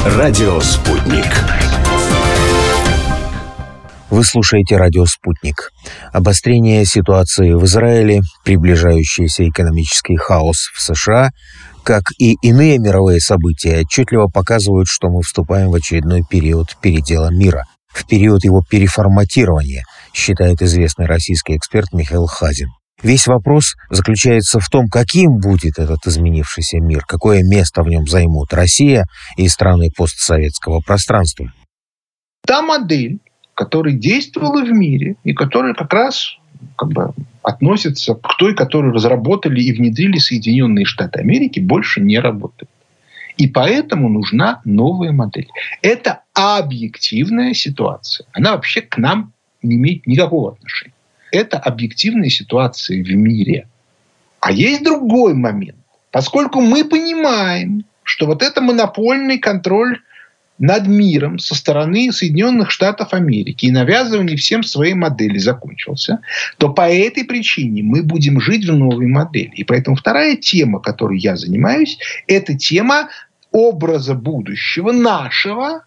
Радио «Спутник». Вы слушаете «Радио Спутник». Обострение ситуации в Израиле, приближающийся экономический хаос в США, как и иные мировые события, отчетливо показывают, что мы вступаем в очередной период передела мира, в период его переформатирования, считает известный российский эксперт Михаил Хазин. Весь вопрос заключается в том, каким будет этот изменившийся мир, какое место в нем займут Россия и страны постсоветского пространства. Та модель, которая действовала в мире и которая как раз относится к той, которую разработали и внедрили Соединенные Штаты Америки, больше не работает. И поэтому нужна новая модель. Это объективная ситуация. Она вообще к нам не имеет никакого отношения. Это объективная ситуация в мире. А есть другой момент. Поскольку мы понимаем, что вот это монопольный контроль над миром со стороны Соединенных Штатов Америки и навязывание всем своей модели закончился, то по этой причине мы будем жить в новой модели. И поэтому вторая тема, которой я занимаюсь, это тема образа будущего нашего,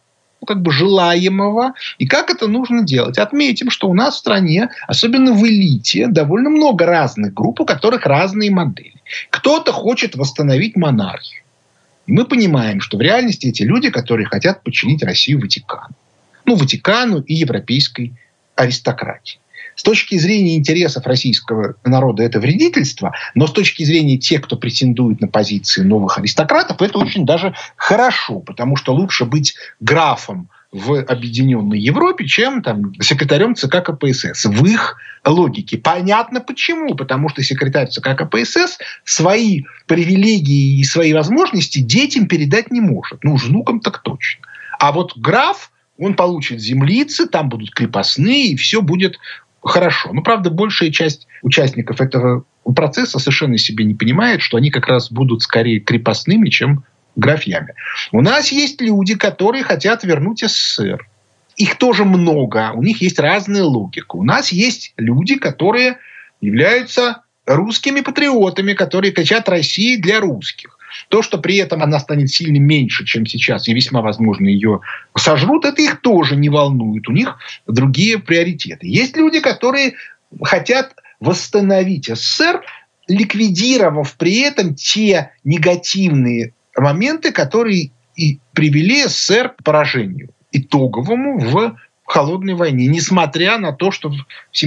желаемого, и как это нужно делать. Отметим, что у нас в стране, особенно в элите, довольно много разных групп, у которых разные модели. Кто-то хочет восстановить монархию. И мы понимаем, что в реальности эти люди, которые хотят подчинить Россию Ватикану. Ватикану и европейской аристократии. С точки зрения интересов российского народа это вредительство, но с точки зрения тех, кто претендует на позиции новых аристократов, это очень даже хорошо, потому что лучше быть графом в Объединенной Европе, чем секретарем ЦК КПСС. В их логике. Понятно почему. Потому что секретарь ЦК КПСС свои привилегии и свои возможности детям передать не может. Внукам так точно. А вот граф, он получит землицы, там будут крепостные, и все будет хорошо. Но, правда, большая часть участников этого процесса совершенно себе не понимает, что они как раз будут скорее крепостными, чем графьями. У нас есть люди, которые хотят вернуть СССР. Их тоже много. У них есть разная логика. У нас есть люди, которые являются русскими патриотами, которые кричат «Россия для русских». То, что при этом она станет сильно меньше, чем сейчас, и весьма возможно ее сожрут, это их тоже не волнует. У них другие приоритеты. Есть люди, которые хотят восстановить СССР, ликвидировав при этом те негативные моменты, которые и привели СССР к поражению итоговому в холодной войне, несмотря на то, что в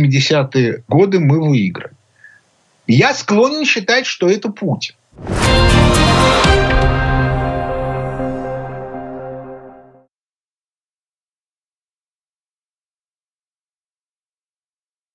70-е годы мы выиграли. Я склонен считать, что это Путин.